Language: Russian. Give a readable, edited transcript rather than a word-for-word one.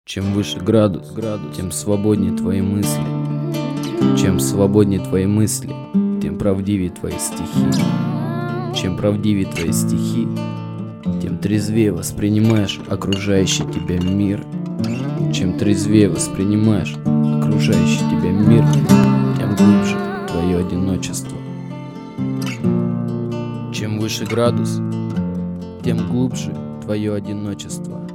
Чем выше градус, тем свободнее твои мысли. Чем свободнее твои мысли, тем правдивее твои стихи. Чем правдивее твои стихи, тем трезвее воспринимаешь окружающий тебя мир. Чем трезвее воспринимаешь окружающий тебя мир, тем глубже твое одиночество. Чем выше градус, тем глубже твое одиночество.